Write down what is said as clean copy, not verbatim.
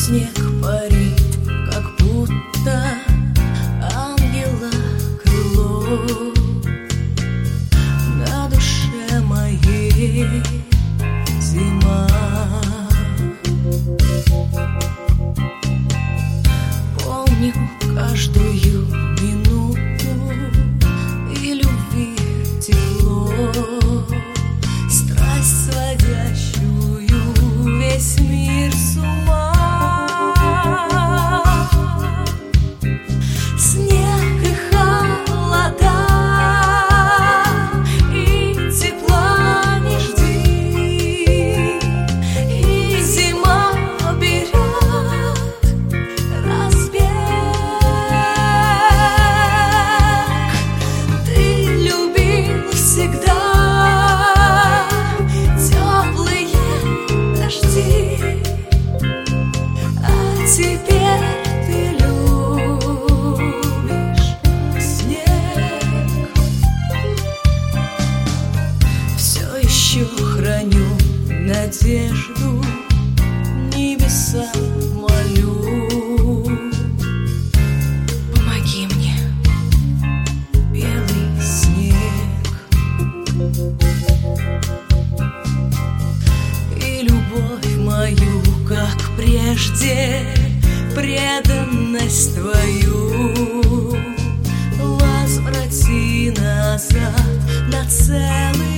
Снег парит, как будто ангела крыло. На душе моей зима. Помню каждую минуту и любви тепло, страсть, сводящую весь мир с ума. Снег и холода, и тепла не жди, и зима берет разбег. Ты любил всегда теплые дожди, а теперь ты любишь снег. Все еще храню надежду, небеса молю. Помоги мне, белый снег, и любовь мою, как прежде, преданность твою возврати назад на целый